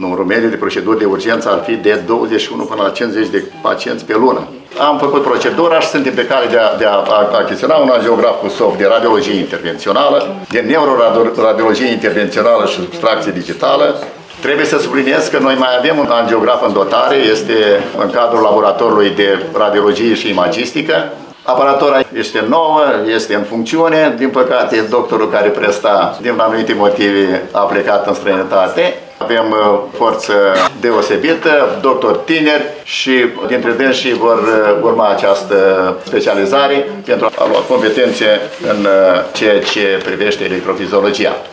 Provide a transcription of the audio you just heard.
Numărul mediu de proceduri de urgență ar fi de 21 până la 50 de pacienți pe lună. Am făcut procedura și suntem pe cale de a achiziționa un angiograf cu soft de radiologie intervențională, de neuroradiologie intervențională și subtracție digitală. Trebuie să subliniez că noi mai avem un angiograf în dotare, este în cadrul laboratorului de radiologie și imagistică. Aparatura este nouă, este în funcțiune. Din păcate, doctorul care presta, din anumite motive, a plecat în străinătate. Avem forță deosebită, doctori tineri și dintre dânsii vor urma această specializare pentru a lua competențe în ceea ce privește electrofiziologia.